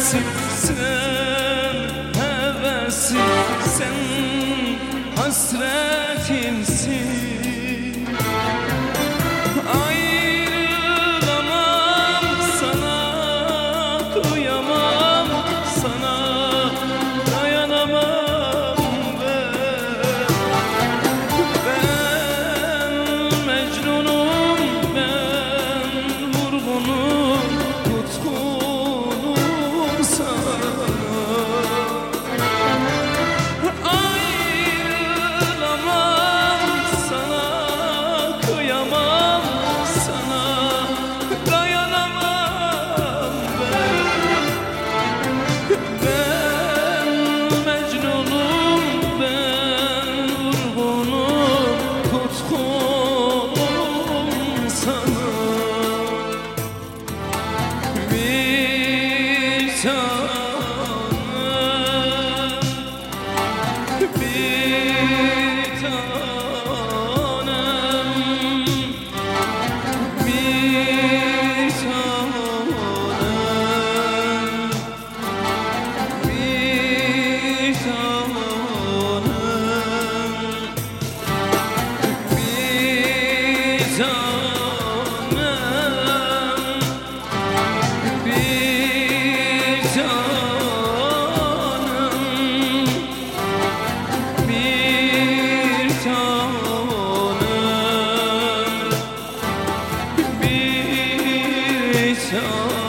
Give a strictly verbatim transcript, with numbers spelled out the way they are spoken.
hevesim, sen hevesim, sen hasretimsin. Ayrılamam sana, kıyamam sana, dayanamam ben. Ben Mecnunum, ben vurgunum, tutkunum sana. Ayrılamam sana, kıyamam sana, dayanamam ben. Ben Mecnunum, ben vurgunum, tutkunum sana. Bir tanem, bir tanem, bir tanem, bir tanem, bir tanem, bir tanem, bir tanem, bir tanem.